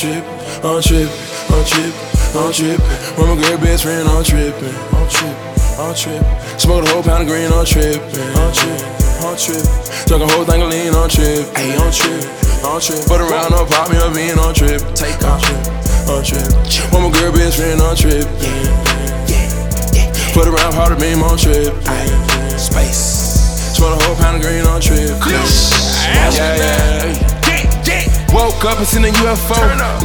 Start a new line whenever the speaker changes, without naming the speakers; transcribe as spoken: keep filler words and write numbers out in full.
Trip, I'm trippin', I'm trippin', I'm trippin'. With my girl best friend, I'm trippin', I'm trippin', I'm trippin'. Smoke a whole pound of green, I'm trippin', I'm trippin', I'm trippin'. Drunk a whole thing of lean, I'm trippin', ayy, I'm trippin', I'm trippin'. Put around, up, pop me a bean, I'm trippin', take off, I'm trippin'. With my girl best friend, I'm trippin', yeah, yeah, yeah. Put around, pop the beam, I'm trippin', ayy, space. Smoke a whole pound of green, I'm trippin', yeah, yeah, yeah. Woke up and seen a U F O.